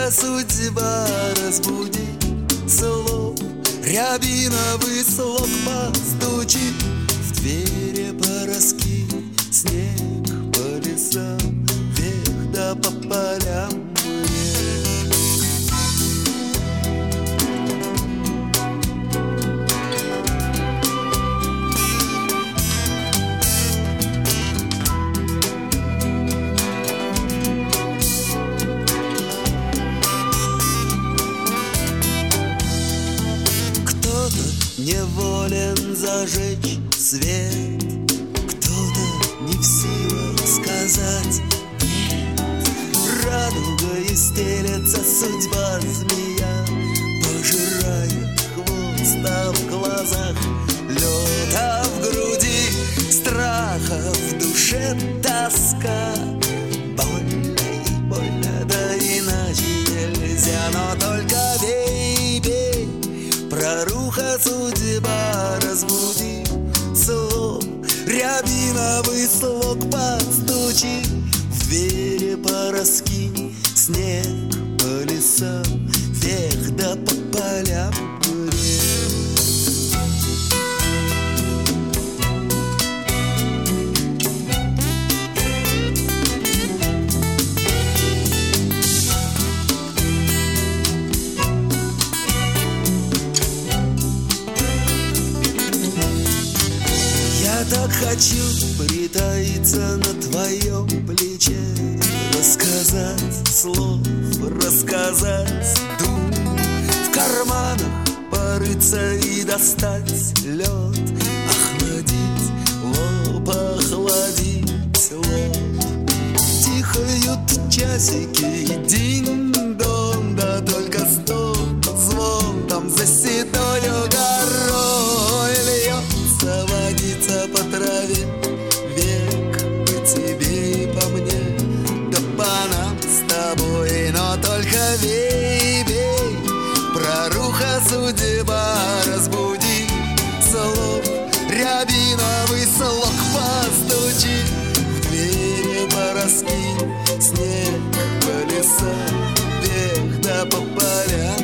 Проруха судьба, разбуди слов, рябиновый слог постучи, в двери пораскинь, снег по лесам, вверх да по полям мне. Неволен зажечь свет, кто-то не в силах сказать нет. Радугой стелется судьба змея, пожирает хвост, а в глазах лед, а в груди страх, а в душе тоска. Больно и больно, да иначе нельзя, но только бей, бей. Проруха судьба, разбуди слов, рябиновый слог подстучи, в двери пораскинь, снег по лесам, вверх да по полям мне. Я так хочу притаиться на твоем плече, рассказать слов, рассказать дум, в карманах порыться и достать лед, охладить лоб, охладить лоб. Тихают часики, динь-дон, да только стон, звон там за седою горой льется водица по траве, век по тебе и по мне, да по нам с тобой, но только бей, бей. Проруха судьба, разбуди слов, рябиновый слог постучи, в двери пораскинь, снег по лесам, вверх да по полям.